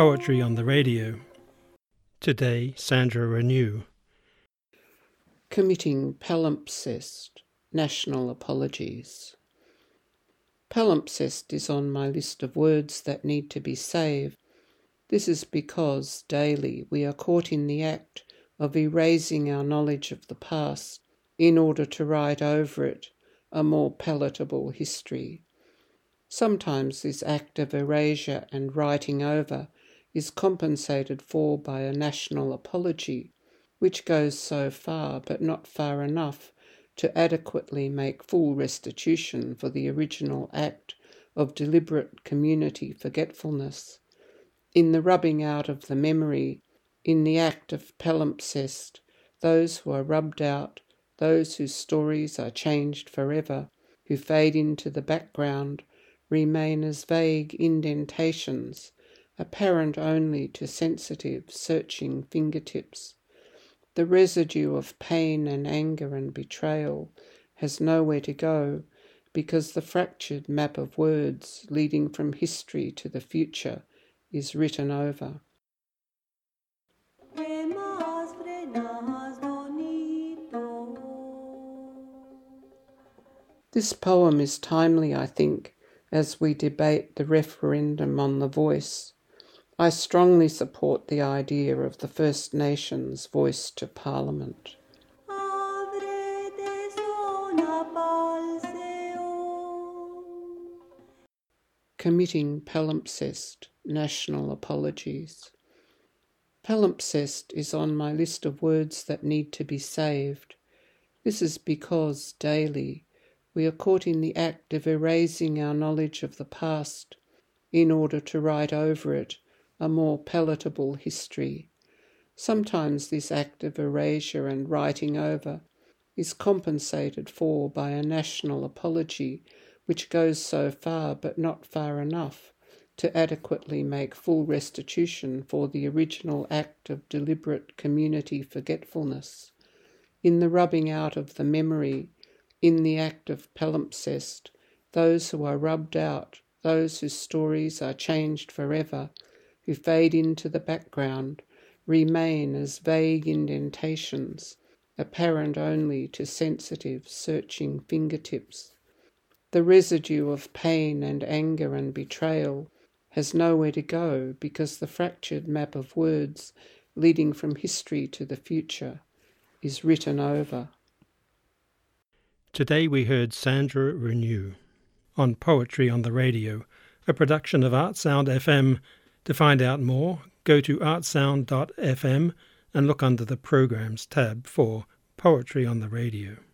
Poetry on the Radio. Today, Sandra Renew. Committing palimpsest, national apologies. Palimpsest is on my list of words that need to be saved. This is because daily we are caught in the act of erasing our knowledge of the past in order to write over it a more palatable history. Sometimes this act of erasure and writing over is compensated for by a national apology, which goes so far but not far enough to adequately make full restitution for the original act of deliberate community forgetfulness. In the rubbing out of the memory, in the act of palimpsest, those who are rubbed out, those whose stories are changed forever, who fade into the background, remain as vague indentations, apparent only to sensitive, searching fingertips. The residue of pain and anger and betrayal has nowhere to go because the fractured map of words leading from history to the future is written over. This poem is timely, I think, as we debate the referendum on the voice. I strongly support the idea of the First Nations' voice to Parliament. Committing palimpsest, national apologies. Palimpsest is on my list of words that need to be saved. This is because daily we are caught in the act of erasing our knowledge of the past in order to write over it a more palatable history. Sometimes this act of erasure and writing over is compensated for by a national apology which goes so far but not far enough to adequately make full restitution for the original act of deliberate community forgetfulness. In the rubbing out of the memory, in the act of palimpsest, those who are rubbed out, those whose stories are changed forever, who fade into the background, remain as vague indentations, apparent only to sensitive, searching fingertips. The residue of pain and anger and betrayal has nowhere to go because the fractured map of words leading from history to the future is written over. Today we heard Sandra Renew on Poetry on the Radio, a production of Artsound FM. To find out more, go to artsound.fm and look under the Programs tab for Poetry on the Radio.